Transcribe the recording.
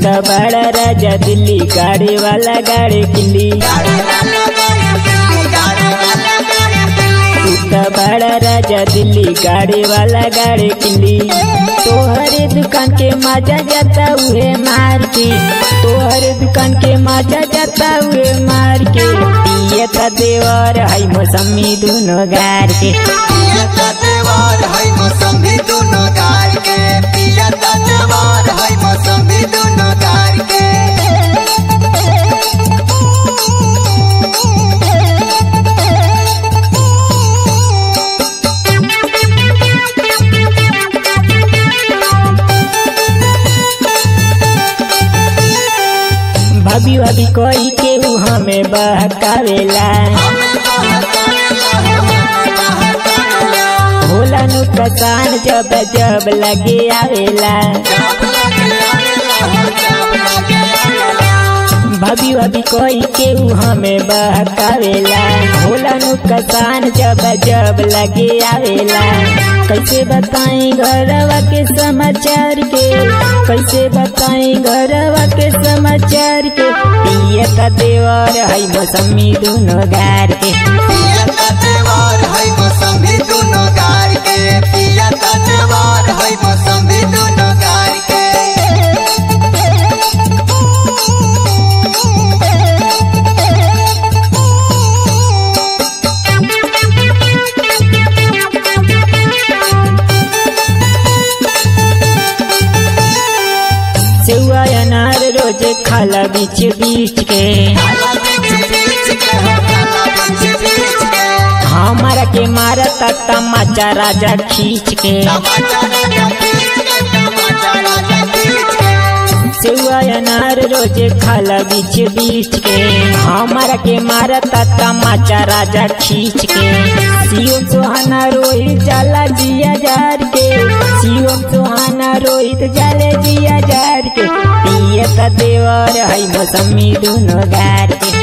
तो बड़ा राजा दिल्ली गाड़ी वाला गाड़ी किल्ली। तू तो बड़ा राजा दिल्ली गाड़ी वाला गाड़ी किल्ली। तोहरे दुकान के मजा जाता हुए मार के, तोहरे दुकान के मजा जाता हुए मार के। पिए का देवर है मौसमी दोनों गार के, पिया का देवर है मौसमी दोनों गार के, पिया का देवर है मौसमी दोनों गार के। भाभी भाभी कोई केहू हमें बहकावेला, होला नुकसान जब जब लगे आवेला। भाभी भाभी कोई केहू हमें बहकावेला, होला नुकसान जब जब लगे आवेला। कैसे बताएं घरवा के समाचार के, कैसे बताएं घरवा के समाचार के। पिया का देवर है मौसमी दोनों गार के, पिया का देवर है मौसमी दोनों गार के, पिया का देवर है मौसमी दोनों गार के। सेवा अनार रोज खाला बीच बीच के, हमारा के मारता तमाचा राजा खींच के। सेवा अनार रोज खाला बीच बीच के, हमारा के मारता तमाचा राजा खींच के। शिवम सुहाना रोहित जाला जिया जार के, शिवम सुहाना रोहित जाले जिया जार के। पिया का देवर है मौसमी दोनों गार के,